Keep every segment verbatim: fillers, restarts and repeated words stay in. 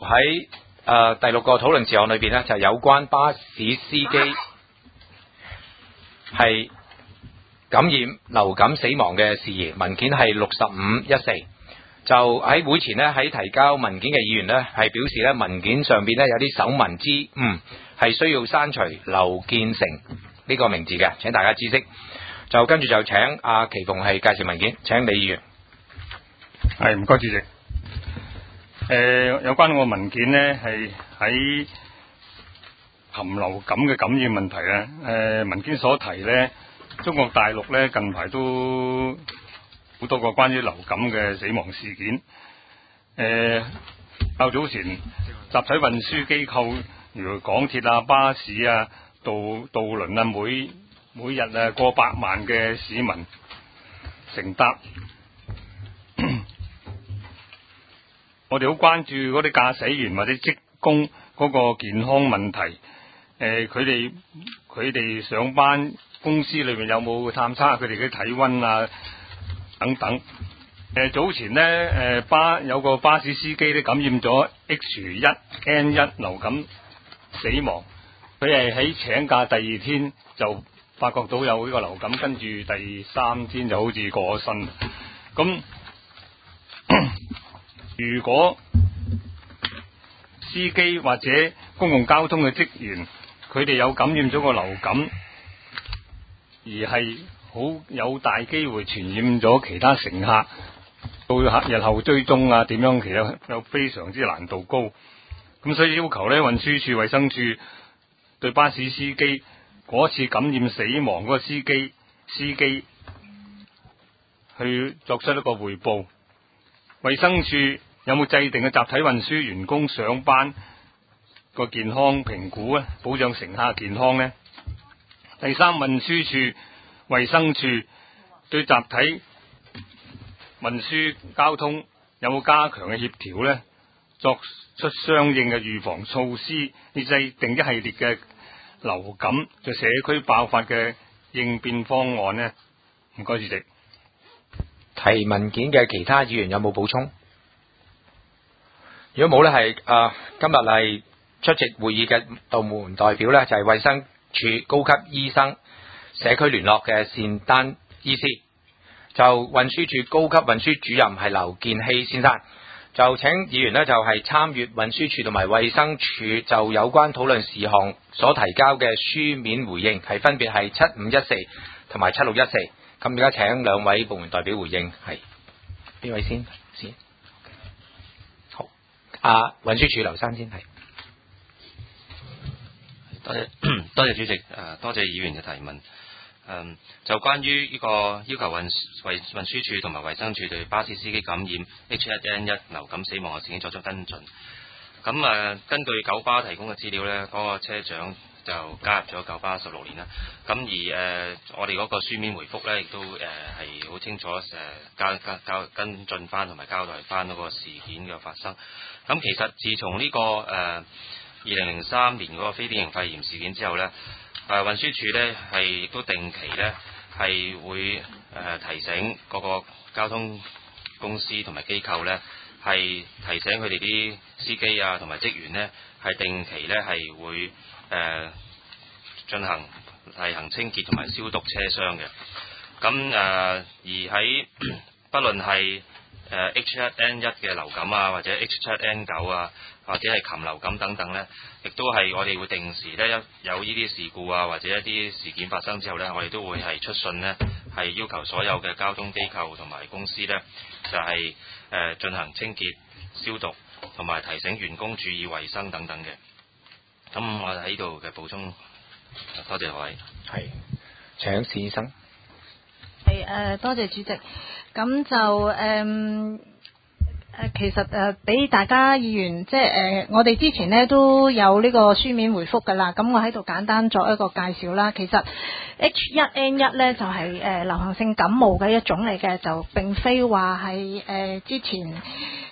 喺誒第六個討論事項裏邊呢，就係有關巴士司機係感染流感死亡嘅事宜，文件係六十五一四。就喺會前呢，喺提交文件嘅議員呢，係表示呢，文件上邊呢有啲手文之誤，係需要刪除劉建成呢個名字嘅，請大家知悉。就跟住就請阿祁鳳係介紹文件，請李議員。 係，唔該主席。誒、呃，有關個文件呢，係喺禽流感嘅感染問題咧。誒、呃，文件所提呢，中國大陸呢近排都好多個關於流感嘅死亡事件。誒、呃，較早前集體運輸機構，如港鐵啊、巴士啊、渡渡輪啊，每每日啊過百萬嘅市民乘搭。我哋好關注嗰啲駕駛員或者職工嗰個健康問題。誒、呃，佢哋佢哋上班公司裏面有冇探測下佢哋嘅體溫啊等等。誒、呃，早前呢，誒、呃、巴有個巴士司機咧感染咗 H 一 N 一流感死亡。佢係喺請假第二天就發覺到有呢個流感，跟住第三天就好似過咗身。咁如果司機或者公共交通嘅職員，佢哋有感染咗個流感，而係好有大機會傳染咗其他乘客，到日後追蹤啊點樣，其實有非常之難度高。咁所以要求呢，運輸署、衛生署對巴士司機嗰次感染死亡嗰個司機司機去作出一個匯報。衛生署有冇制定嘅集體運輸員工上班個健康評估咧，保障乘客嘅健康呢？第三，運輸署、衛生署對集體運輸交通有冇加強嘅協調呢？作出相應嘅預防措施，以制定一系列嘅流感在社區爆發嘅應變方案呢？唔該，主席。 提文件嘅其他議員有冇補充？如果冇呢，係誒、呃、今日係出席會議嘅道門代表呢，就係、是、衛生署高級醫生社區聯絡嘅單丹醫師，就運輸署高級運輸主任係劉建熙先生。就請議員呢，就係、是、參閱運輸署同埋衛生署就有關討論事項所提交嘅書面回應，係分別係七五一四同埋七六一四。咁而家請兩位部門代表回應，係邊位先？先好，啊運輸署劉生先係。 多謝多謝主席，誒、呃、多謝議員嘅提問。嗯，就關於呢個要求運運運輸署同埋衛生署對巴士司機感染 H 一 N 一流感死亡嘅事件作出跟進。咁誒、呃，根據九巴提供嘅資料呢，嗰、那個車長就加入咗九巴十六年啦。咁而誒、呃，我哋嗰個書面回覆呢，亦都誒係好清楚誒交交交跟進翻同埋交代翻嗰個事件嘅發生。咁其實自從呢、這個誒二零零三年嗰個非典型肺炎事件之後呢，誒、呃、運輸署呢係亦都定期呢係會誒、呃、提醒各個交通公司同埋機構呢，係提醒佢哋啲司機啊同埋職員呢，係定期呢係會誒、呃、進行例行清潔同埋消毒車廂嘅。咁誒、呃、而喺不論係誒 H 一 N 一嘅流感啊，或者 H 七 N 九啊，或者係禽流感等等呢，亦都係我哋會定時呢，有呢啲事故啊，或者一啲事件發生之後呢，我哋都會係出信呢，係要求所有嘅交通機構同埋公司呢，就係、是、誒、呃、進行清潔消毒，同埋提醒員工注意衛生等等嘅。咁我喺呢度嘅補充，多謝各位。 係，請史醫生。 係誒、呃，多謝主席。咁就誒。嗯誒其實誒俾、呃、大家議員即係誒、呃、我哋之前呢都有呢個書面回覆㗎啦，咁我喺度簡單作一個介紹啦。其實 H 一 N 一呢就係、是、誒、呃、流行性感冒嘅一種嚟嘅，就並非話係誒之前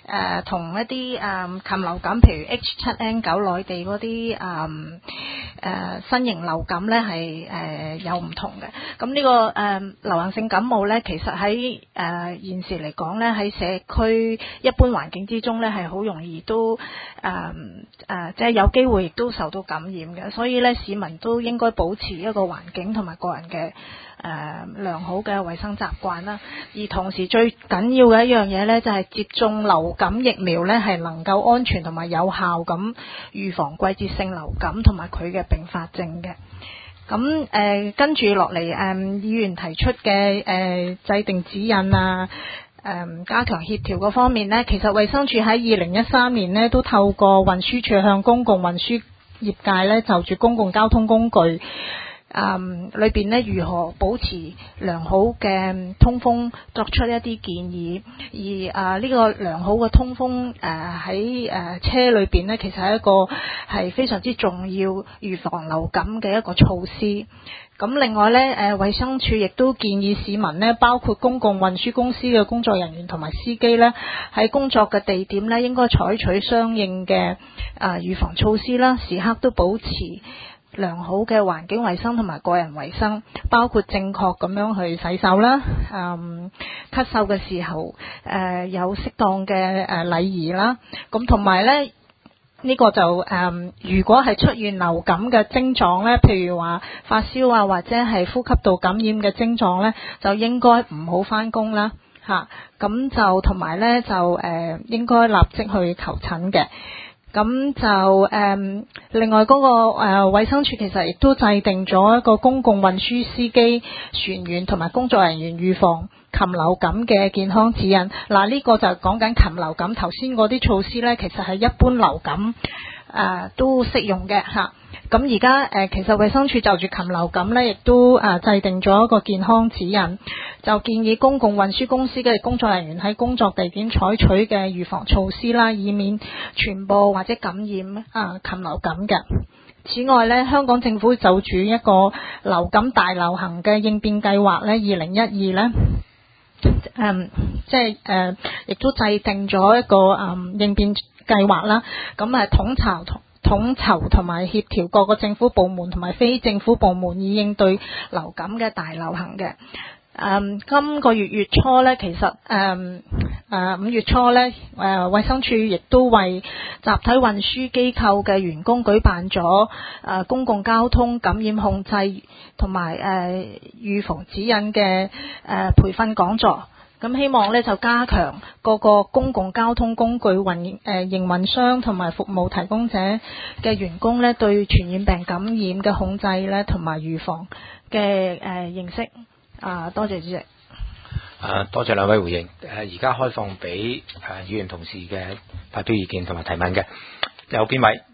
誒同一啲誒禽流感，譬如 H 七 N 九內地嗰啲誒誒新型流感咧係誒有唔同嘅。咁呢、這個誒、呃、流行性感冒咧，其實喺誒、呃、現時嚟講咧，喺社區一般環境之中咧係好容易都誒誒即係有機會亦都受到感染嘅。所以咧，市民都應該保持一個環境同埋個人嘅誒、呃、良好嘅衛生習慣啦。而同時最緊要嘅一樣嘢咧，就係、是、接種流感疫苗咧，係能夠安全同埋有效咁預防季節性流感同埋佢嘅併發症嘅。咁誒、呃、跟住落嚟誒議員提出嘅誒、呃、制定指引啊，誒、呃、加強協調嗰方面呢，其實衛生署喺二零一三年呢都透過運輸署向公共運輸業界呢就住公共交通工具誒裏邊呢如何保持良好嘅通風作出一啲建議，而啊呢、這個良好嘅通風誒喺誒車裏邊呢，其實係一個係非常之重要預防流感嘅一個措施。咁另外呢，誒衛生署亦都建議市民呢，包括公共運輸公司嘅工作人員同埋司機呢，喺工作嘅地點呢，應該採取相應嘅啊預防措施啦，時刻都保持良好嘅環境衛生同埋個人衛生，包括正確咁樣去洗手啦，嗯，咳嗽嘅時候誒、呃、有適當嘅誒禮儀啦，咁同埋咧呢、呢個就誒、呃、如果係出現流感嘅症狀咧，譬如話發燒啊或者係呼吸道感染嘅症狀咧，就應該唔好返工啦嚇，咁、啊、就同埋咧就誒、呃、應該立即去求診嘅。咁就誒、嗯，另外嗰、那個誒衛生署其實亦都制定咗一個公共運輸司機、船員同埋工作人員預防禽流感嘅健康指引。嗱，呢個就講緊禽流感，頭先嗰啲措施呢，其實係一般流感誒、呃、都適用嘅嚇。咁而家誒其實衛生署就住禽流感呢，亦都誒、呃、制定咗一個健康指引，就建議公共運輸公司嘅工作人員喺工作地點採取嘅預防措施啦，以免傳播或者感染啊禽流感嘅。此外呢，香港政府就住一個流感大流行嘅應變計劃呢，二零一二呢，誒即係誒亦都制定咗一個誒、嗯、應變計劃啦。咁誒統籌同統籌同埋協調各個政府部門同埋非政府部門，以應對流感嘅大流行嘅。誒、嗯，今個月月初呢，其實誒誒五月初呢，誒、呃、衛生署亦都為集體運輸機構嘅員工舉辦咗誒、呃、公共交通感染控制同埋誒預防指引嘅誒、呃、培訓講座。咁希望咧就加強各個公共交通工具運誒營運商同埋服務提供者嘅員工咧對傳染病感染嘅控制咧同埋預防嘅誒、呃、認識。啊，多謝主席。 啊，多謝兩位回應。誒、呃，而家開放俾誒議員同事嘅發表意見同埋提問嘅，有邊位？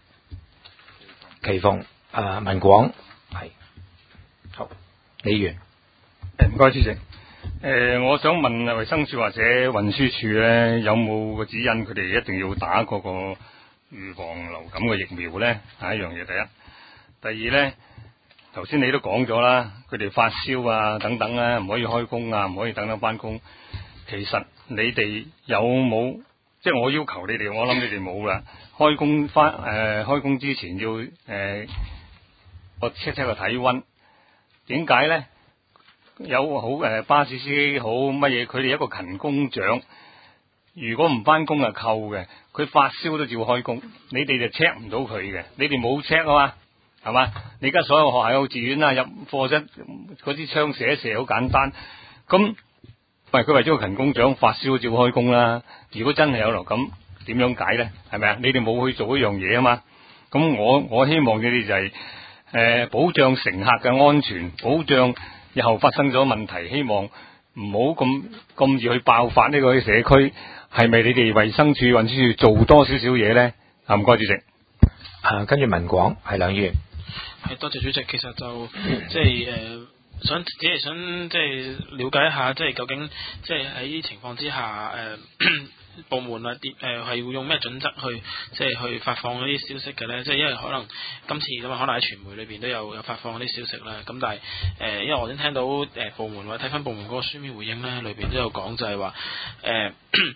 奇鳳、啊文廣係，好，李議員。 唔該，主席。誒、呃，我想問衛生署或者運輸署咧，有冇個指引佢哋一定要打嗰個預防流感嘅疫苗咧？係一樣嘢。第一，第二咧，頭先你都講咗啦，佢哋發燒啊等等咧，唔可以開工啊，唔可以等等返工。其實你哋有冇？即係我要求你哋，我諗你哋冇啦。開工返誒、呃，開工之前要誒，我 check check 個體溫。點解咧？有好誒、呃、巴士司機好乜嘢，佢哋一個勤工獎，如果唔翻工啊扣嘅，佢發燒都照開工，你哋就 check 唔到佢嘅，你哋冇 check 啊嘛，係嘛？你而家所有學校幼稚園啊入課室嗰啲槍射一射好簡單，咁喂佢為咗個勤工獎發燒照開工啦。如果真係有流感點樣解咧？係咪啊？你哋冇去做一樣嘢啊嘛？咁我我希望你哋就係、是、誒、呃、保障乘客嘅安全，保障。日後發生咗問題，希望唔好咁咁易去爆發呢個社區，係咪你哋衛生署、運輸署做多少少嘢咧？啊，唔該，主席。 啊，跟住文廣係兩議員。 係多謝主席，其實就即係誒想只係想即係了解一下，即係究竟即係喺呢啲情況之下誒。呃部門啊，啲誒係會用咩準則去即係去發放嗰啲消息嘅咧？即係因為可能今次咁啊，可能喺傳媒裏邊都有有發放嗰啲消息啦。咁但係誒、呃，因為我先聽到誒、呃、部門或者睇翻部門嗰個書面回應咧，裏邊都有講就係話誒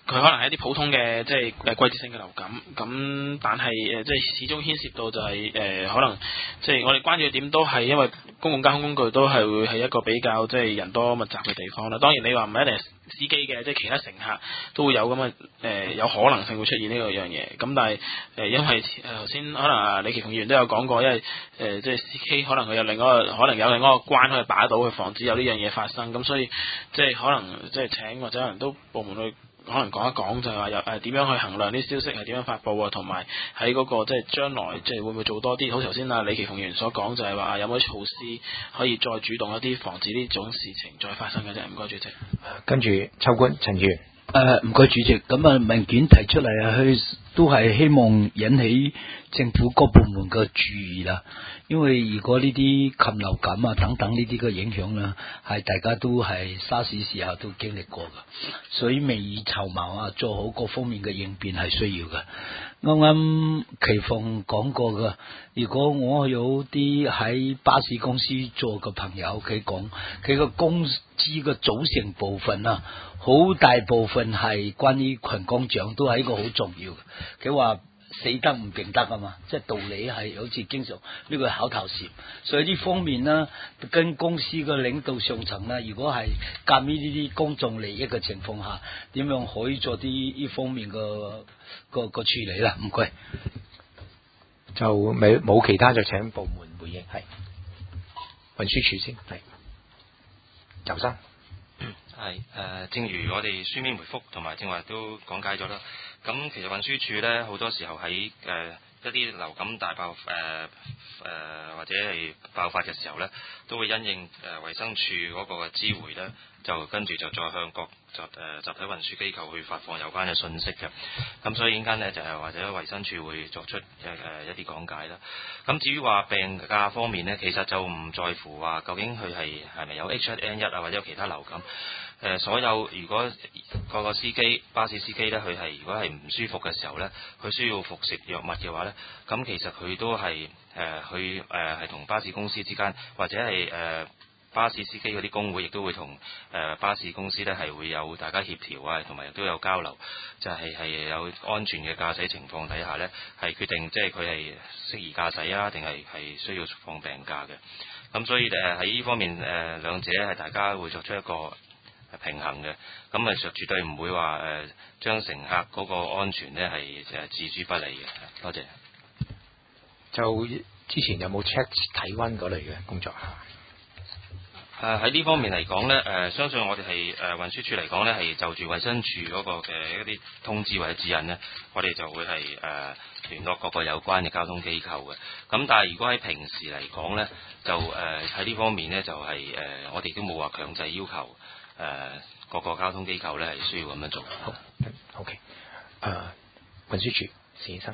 佢可能係一啲普通嘅即係誒季節性嘅流感，咁但係誒即係始終牽涉到就係、是、誒、呃、可能即係我哋關注嘅點都係因為公共交通工具都係會係一個比較即係人多密集嘅地方啦。當然你話唔係一定係司機嘅，即係其他乘客都會有咁嘅誒有可能性會出現呢個樣嘢。咁但係誒、呃、因為誒頭先可能啊李奇鳳議員都有講過，因為誒、呃、即係司機可能佢有另外一個可能有另外一個關可以把到去防止有呢樣嘢發生，咁所以即係可能即係請或者可能都部門去。可能講一講就係話有誒點樣去衡量啲消息係點樣發布啊，同埋喺嗰個即係將來即係會唔會做多啲？好似頭先啊李奇鳳議員所講就係話有冇啲措施可以再主動一啲防止呢種事情再發生嘅啫。唔該主席。 跟住秋官陳議員。 誒唔該主席，咁啊文件提出嚟啊，佢都係希望引起政府各部門嘅注意啦。因為如果呢啲禽流感啊等等呢啲嘅影響啦，係大家都係沙士時候都經歷過噶，所以未雨綢繆啊，做好各方面嘅應變係需要嘅。啱啱奇鳳講過噶，如果我有啲喺巴士公司做嘅朋友，佢講佢個工資嘅組成部分啊，好大部分係關於群工獎，都係一個好重要嘅。佢話死得唔並得啊嘛，即係道理係好似經常呢個口頭禪，所以呢方面呢，跟公司嘅領導上層呢，如果係鑑於呢啲公眾利益嘅情況下，點樣可以做啲呢方面嘅個個處理啦？唔該， 就未冇其他就請部門回應，係運輸署先，係尤生。 係誒、呃，正如我哋書面回覆同埋正話都講解咗啦。咁其實運輸署咧好多時候喺誒、呃、一啲流感大爆誒誒、呃、或者係爆發嘅時候咧，都會因應誒衛生署嗰個嘅知會咧，就跟住就再向各集誒、呃、集體運輸機構去發放有關嘅信息嘅。咁所以陣間咧就係、是、或者衛生署會作出誒誒、呃、一啲講解啦。咁至於話病假方面咧，其實就唔在乎話究竟佢係係咪有 H 一 N 一啊或者有其他流感。誒、呃、所有如果個個司機巴士司機咧，佢係如果係唔舒服嘅時候咧，佢需要服食藥物嘅話咧，咁其實佢都係誒去誒係同巴士公司之間，或者係誒、呃、巴士司機嗰啲工會，亦都會同誒、呃、巴士公司咧係會有大家協調啊，同埋亦都有交流，就係、是、係有安全嘅駕駛情況底下咧，係決定即係佢係適宜駕駛啊，定係係需要放病假嘅。咁所以誒喺呢方面誒、呃、兩者係大家會作出一個平衡嘅，咁啊絕絕對唔會話誒將乘客嗰個安全咧係誒置諸不理嘅。多謝。 就之前有冇 check 體溫嗰類嘅工作啊？ 誒喺呢方面嚟講咧，誒、呃、相信我哋係誒運輸署嚟講咧，係就住衛生署嗰個嘅一啲通知或者指引咧，我哋就會係誒、呃、聯絡各個有關嘅交通機構嘅。咁但係如果喺平時嚟講咧，就誒喺呢方面咧就係、是、誒、呃、我哋都冇話強制要求。誒、呃，各個交通機構咧係需要咁樣做。好 ，OK。誒，運輸署史醫生。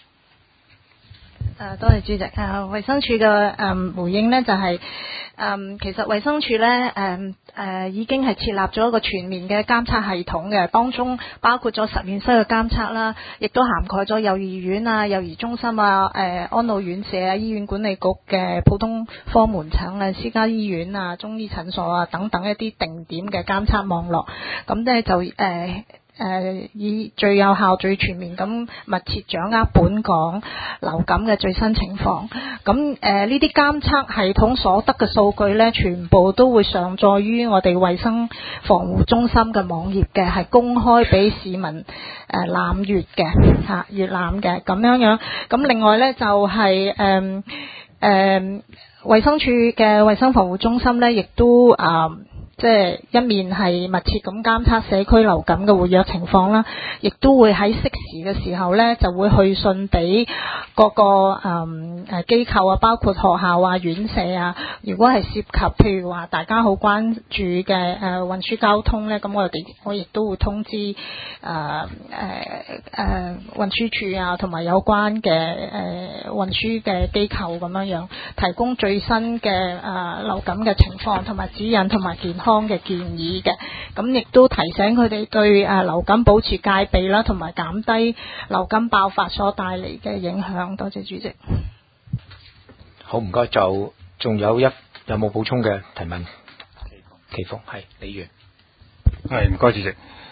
誒，多謝主席。誒、呃，衛生署嘅誒回應呢，就係、是、誒、呃，其實衛生署咧誒誒已經係設立咗一個全面嘅監測系統嘅，當中包括咗實驗室嘅監測啦，亦都涵蓋咗幼兒園啊、幼兒中心啊、誒、呃、安老院舍啊、醫院管理局嘅普通科門診啊、私家醫院啊、中醫診所啊等等一啲定點嘅監測網絡，咁咧就誒。呃誒、呃，以最有效、最全面咁密切掌握本港流感嘅最新情況。咁誒，呢啲監測系統所得嘅數據呢，全部都會上載於我哋衛生防護中心嘅網頁嘅，係公開俾市民誒覽閱嘅嚇，閱覽嘅咁樣樣。咁另外呢，就係誒誒，衛生署嘅衛生防護中心呢，亦都啊。呃即係一面係密切咁監測社區流感嘅活躍情況啦，亦都會喺適時嘅時候呢，就會去信俾各個誒誒機構啊，包括學校啊、院舍啊。如果係涉及譬如話大家好關注嘅誒運輸交通呢，咁我哋我亦都會通知誒誒誒運輸署啊，同埋有關嘅誒運輸嘅機構咁樣樣，提供最新嘅誒、呃、流感嘅情況同埋指引同埋健康嘅建議嘅，咁亦都提醒佢哋對誒流感保持戒備啦，同埋減低流感爆發所帶嚟嘅影響。多謝主席。 好，唔該。就仲有一有冇補充嘅提問？奇鳳係李源。 係唔該主席。誒、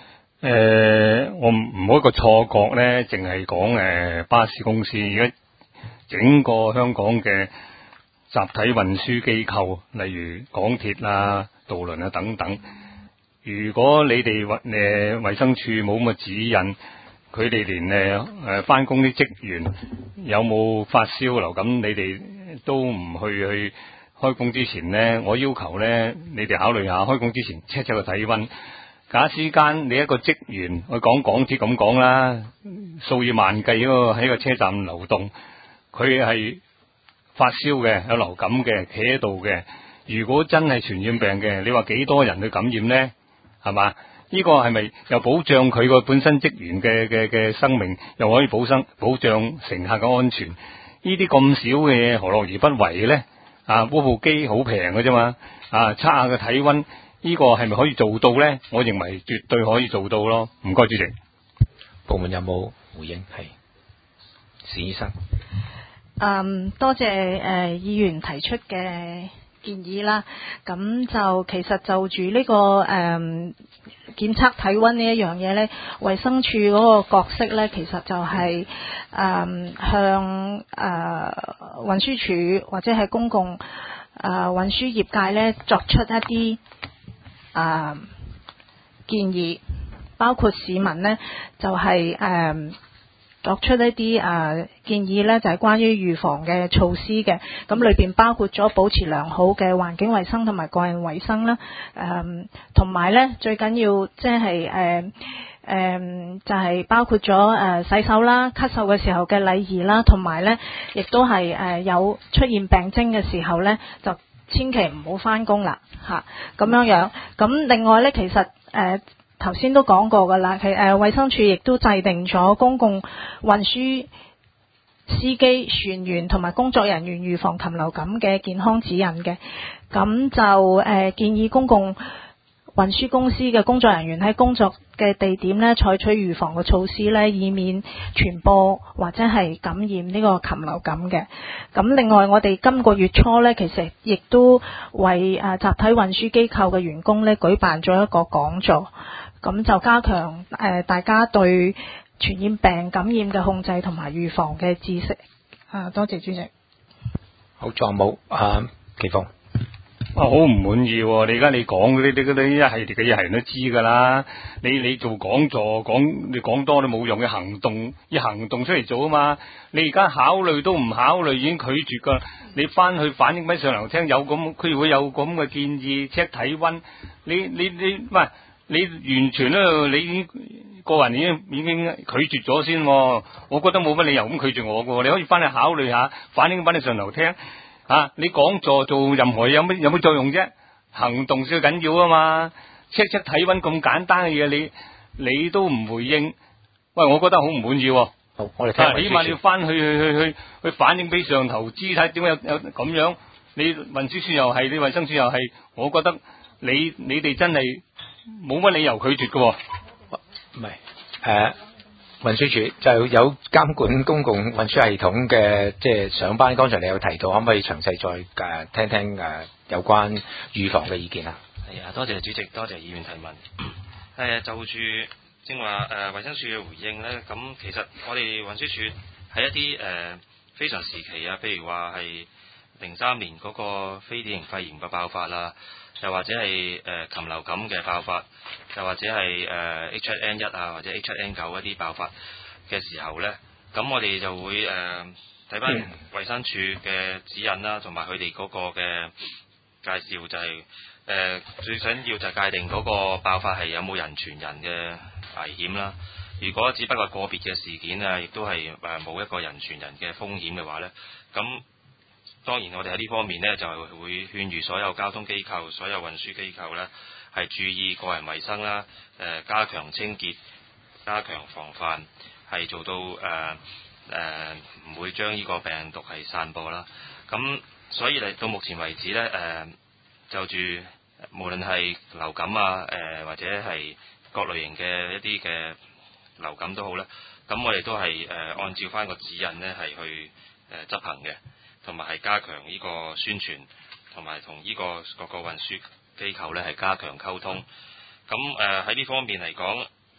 呃、我唔唔好一個錯覺咧，淨係講誒巴士公司，而家整個香港嘅集體運輸機構，例如港鐵啊、渡輪啊等等，如果你哋誒衛生署冇咁嘅指引，佢哋連誒誒翻工啲職員有冇發燒流感，你哋都唔去去開工之前呢，我要求呢，你哋考慮下開工之前 check check 個體溫。假使間你一個職員，我講港鐵咁講啦，數以萬計嗰個喺個車站流動，佢係發燒嘅，有流感嘅，企喺度嘅。如果真係傳染病嘅，你話幾多人去感染呢？係嘛？呢個係咪又保障佢個本身職員嘅嘅嘅生命，又可以保生保障乘客嘅安全？呢啲咁少嘅嘢，何樂而不為呢？啊，嗰部機好平嘅啫嘛，啊，測下個體溫。呢個係咪可以做到呢？我認為絕對可以做到咯。唔該，主席。 部門有冇回應？係，史醫生。 嗯，多謝誒、呃、議員提出嘅建議啦。咁就其實就住呢、這個誒、呃、檢測體溫呢一樣嘢呢，衛生署嗰個角色呢，其實就係、是、誒、呃、向誒、呃、運輸署或者係公共誒、呃、運輸業界呢作出一啲誒、呃、建議，包括市民呢就係、是、誒、呃、作出一啲誒、呃、建議呢就係、是、關於預防嘅措施嘅。咁裏邊包括咗保持良好嘅環境衛生同埋個人衛生啦。誒同埋呢最緊要即係誒誒就係、是、包括咗誒、呃、洗手啦、咳嗽嘅時候嘅禮儀啦，同埋呢亦都係誒、呃、有出現病徵嘅時候呢就千祈唔好返工啦，嚇咁樣樣。咁另外呢，其實誒頭先都講過㗎啦，其誒衛生署亦都制定咗公共運輸司機、船員同埋工作人員預防禽流感嘅健康指引嘅。咁就誒、呃、建議公共運輸公司嘅工作人員喺工作嘅地點呢，採取預防嘅措施呢，以免傳播或者係感染呢個禽流感嘅。咁另外，我哋今個月初呢，其實亦都為誒集體運輸機構嘅員工呢舉辦咗一個講座，咁就加強誒、呃、大家對傳染病感染嘅控制同埋預防嘅知識。啊，多謝主席。 好，仲有冇啊？奇峰。 啊，好唔滿意喎！你而家你講嗰啲啲嗰啲一系列嘅嘢係人都知㗎啦。你你做講座講你講多都冇用嘅，行動要行動出嚟做啊嘛。你而家考慮都唔考慮，已經拒絕㗎。你翻去反映俾上流聽，有咁佢會有咁嘅建議 check 體温。你你你唔係你完全咧，你已經個人已經已經拒絕咗先。我覺得冇乜理由咁拒絕我㗎。你可以翻去考慮下，反映翻你上流聽。啊！你講座做任何嘢有乜有乜作用啫？行動先緊要啊嘛！check check 體温咁簡單嘅嘢，你你都唔回應，喂，我覺得好唔滿意。好， 我哋聽、啊。 起碼你要翻去去去去去反映俾上頭知，睇點解有有咁樣。你運輸署又係，你衛生署又係，我覺得你你哋真係冇乜理由拒絕嘅。 唔係誒。運輸署就有監管公共運輸系統嘅，即係上班。剛才你有提到，可唔可以詳細再誒聽聽誒有關預防嘅意見啊？ 係啊，多謝主席，多謝議員提問。誒就住正話誒衛生署嘅回應咧，咁其實我哋運輸署喺一啲誒、呃、非常時期啊，譬如話係零三年嗰個非典型肺炎嘅爆發啦，又或者係誒禽流感嘅爆發，又或者係誒、呃、H 七 N 一啊，或者 H 七 N 九一啲爆發嘅時候咧，咁我哋就會誒睇翻衛生署嘅指引啦，同埋佢哋嗰個嘅介紹、就係，就係誒最想要就係界定嗰個爆發係有冇人傳人嘅危險啦。如果只不過個別嘅事件啊，亦都係誒冇一個人傳人嘅風險嘅話咧，咁當然我哋喺呢方面呢，就會勸喻所有交通機構、所有運輸機構呢，係注意個人衛生啦，誒、呃、加強清潔、加強防範，係做到誒誒唔會將呢個病毒係散播啦。咁所以嚟到目前為止呢，誒、呃、就住無論係流感啊，誒、呃、或者係各類型嘅一啲嘅流感都好啦，咁我哋都係誒、呃、按照翻個指引呢，係去誒、呃、執行嘅。同埋係加強呢個宣傳，同埋同呢個各個運輸機構咧係加強溝通。咁誒喺呢方面嚟講，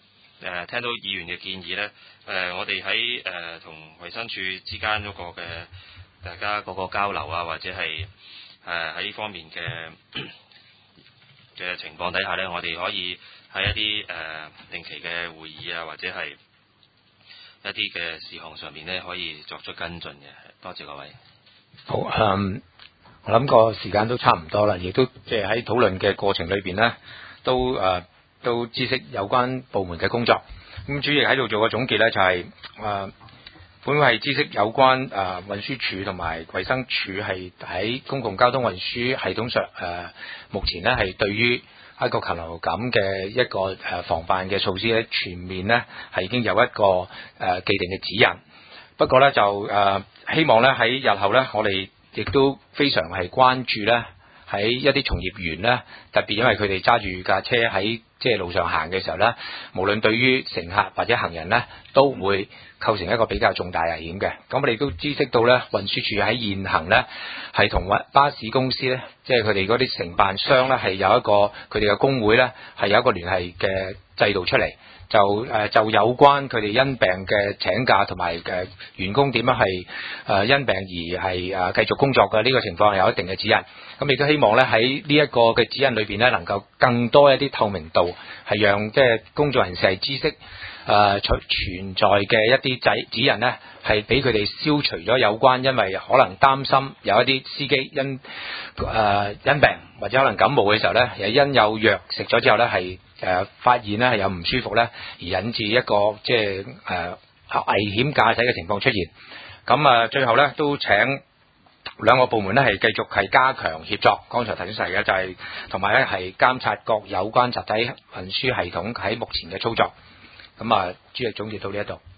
誒聽到議員嘅建議咧，誒、呃、我哋喺誒同衛生署之間嗰個嘅大家嗰個交流啊，或者係誒喺呢方面嘅嘅情況底下咧，我哋可以喺一啲誒、呃、定期嘅會議啊，或者係一啲嘅事項上面咧，可以作出跟進嘅。多謝各位。 好，嗯，我諗個時間都差唔多啦，亦都即係喺討論嘅過程裏邊咧，都誒、呃、都知悉有關部門嘅工作。咁主席喺度做個總結咧，就係、是、誒、呃、本會係知悉有關誒、呃、運輸署同埋衛生署係喺公共交通運輸系統上誒、呃、目前咧係對於一個禽流感嘅一個誒防範嘅措施咧，全面咧係已經有一個誒、呃、既定嘅指引。不過咧就誒、呃、希望咧喺日後咧，我哋亦都非常係關注咧喺一啲從業員咧，特別因為佢哋揸住架車喺即係路上行嘅時候咧，無論對於乘客或者行人咧，都會構成一個比較重大危險嘅。咁我哋都知悉到咧，運輸署喺現行咧係同巴士公司咧，即係佢哋嗰啲承辦商咧係有一個佢哋嘅工會咧係有一個聯繫嘅制度出嚟。就誒、呃、就有關佢哋因病嘅請假同埋誒員工點樣係誒、呃、因病而係誒、呃、繼續工作嘅呢、這個情況係有一定嘅指引。咁亦都希望咧喺呢一個嘅指引裏邊咧，能夠更多一啲透明度，係讓即係工作人士係知悉誒、呃、存存在嘅一啲指指引咧，係俾佢哋消除咗有關因為可能擔心有一啲司機因誒、呃、因病或者可能感冒嘅時候咧，又因有藥食咗之後咧係。誒、呃、發現咧係有唔舒服咧，而引致一個即係誒、呃、危險駕駛嘅情況出現。咁啊、呃，最後咧都請兩個部門咧係繼續係加強協作。剛才提出嚟嘅就係同埋咧係監察各有關集體運輸系統喺目前嘅操作。咁啊，主席總結到呢一度。